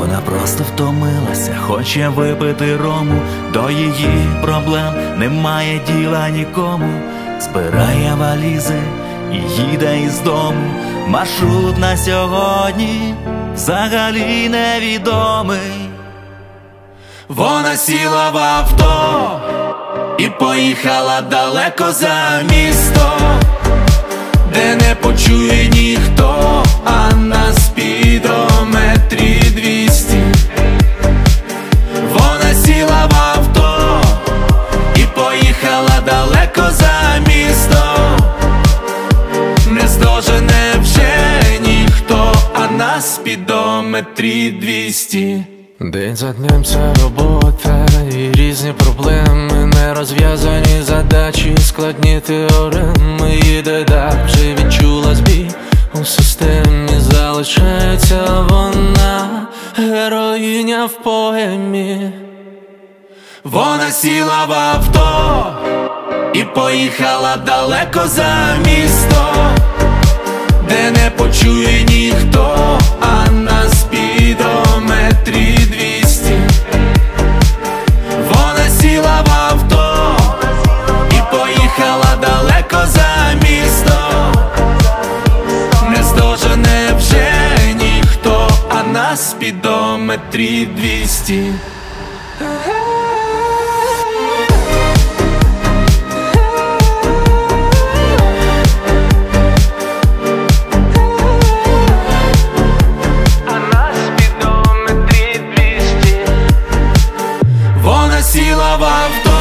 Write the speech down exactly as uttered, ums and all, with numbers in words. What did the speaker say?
Вона просто втомилася, хоче випити рому. До її проблем немає діла нікому. Збирає валізи і їде із дому. Маршрут на сьогодні взагалі невідомий. Вона сіла в авто і поїхала далеко за місто, де не почує ніхто, а на спідометрі двісті. Вона сіла в авто і поїхала далеко за місто, не здожене вже ніхто, а на спідометрі двісті. День за днем це робота і різні проблеми, нерозв'язані задачі, складні теореми. Їде далі, вже відчула збій у системі. Залишається вона, героїня в поемі. Вона сіла в авто і поїхала далеко за місто, де не почує ніхто, а на спідометрі двісті. Вона сіла в авто і поїхала далеко за місто, не здожене вже ніхто, а на спідометрі двісті. Сіла в авто